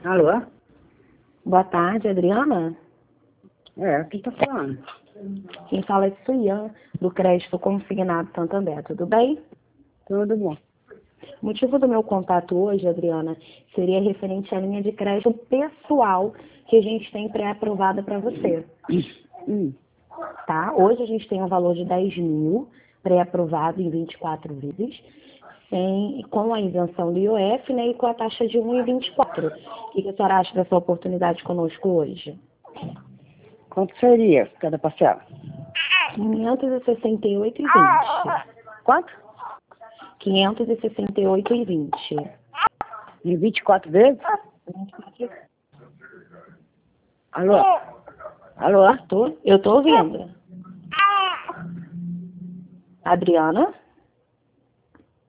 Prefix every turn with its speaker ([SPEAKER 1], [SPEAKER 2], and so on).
[SPEAKER 1] Alô?
[SPEAKER 2] Boa tarde, Adriana.
[SPEAKER 1] Quem tá falando?
[SPEAKER 2] Quem fala é Suian, do Crédito Consignado Santander. Tudo bem?
[SPEAKER 1] Tudo bom.
[SPEAKER 2] O motivo do meu contato hoje, Adriana, seria referente à linha de crédito pessoal que a gente tem pré-aprovada para você. Tá? Hoje a gente tem um valor de 10 mil pré-aprovado em 24 vezes, com a isenção do IOF, né, e com a taxa de 1,24. O que a senhora acha dessa oportunidade conosco hoje?
[SPEAKER 1] Quanto seria cada parcela?
[SPEAKER 2] 568,20.
[SPEAKER 1] Quanto?
[SPEAKER 2] 568,20.
[SPEAKER 1] Em 24 vezes? Alô? Alô?
[SPEAKER 2] Eu tô ouvindo. Adriana?